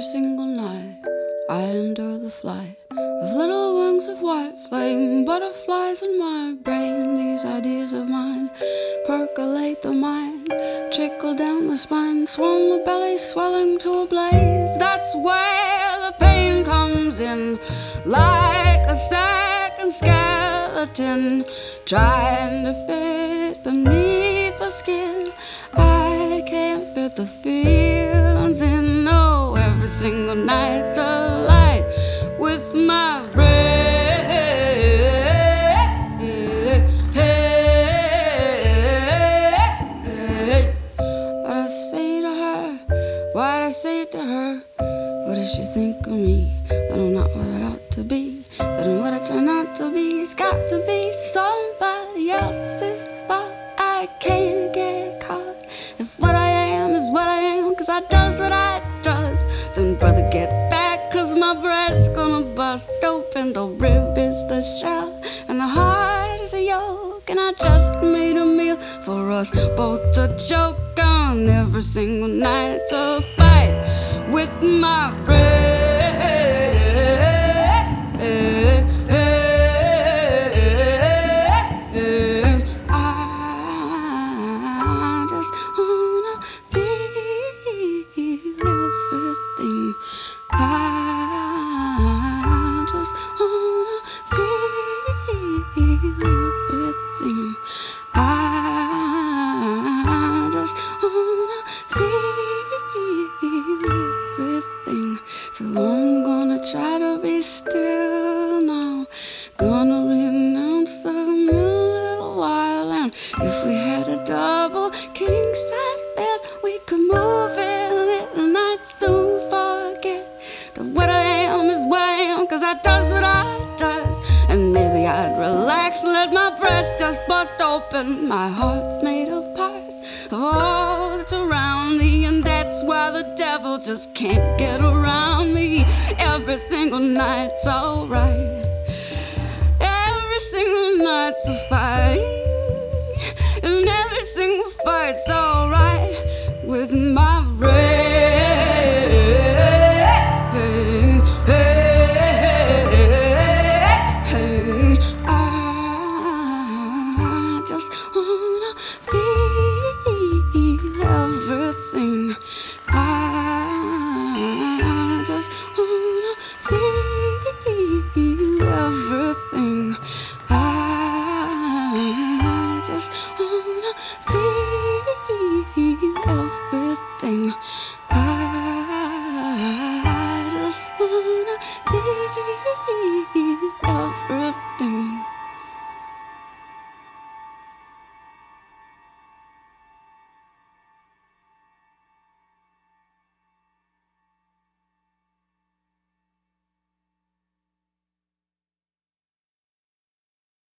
single night I endure the flight of little wings of white flame, butterflies in my brain. These ideas of mine percolate the mind, trickle down the spine, swell the belly, swelling to a blaze. That's where the pain comes in, like a second skeleton trying to fit beneath the skin. I can't fit the feelings in. No, every single night's a light with my breath. What I say to her, what I say to her. What does she think of me? That I'm not what I ought to be, that I'm what I try not to be. It's got to be somebody else's fault. I can't get caught if what I am is what I am, 'cause I does what I does. Then brother, get back, 'cause my breast's gonna bust open. The rib is the shell and the heart is a yolk, and I just made a meal for us both to choke on. Every single night's a fight with my breath. I just wanna feel everything. I just wanna feel everything. I just wanna feel everything. So I'm gonna try to be still now. Gonna renounce the little while, and if we had a double king size bed, we could move in it, and I'd soon forget that what I am is what I am, 'cause I does what I does. And maybe I'd relax, let my breast just bust open. My heart's made of parts of all that's around me, and that's why the devil just can't get around me. Every single night's alright. Every single night's a fight.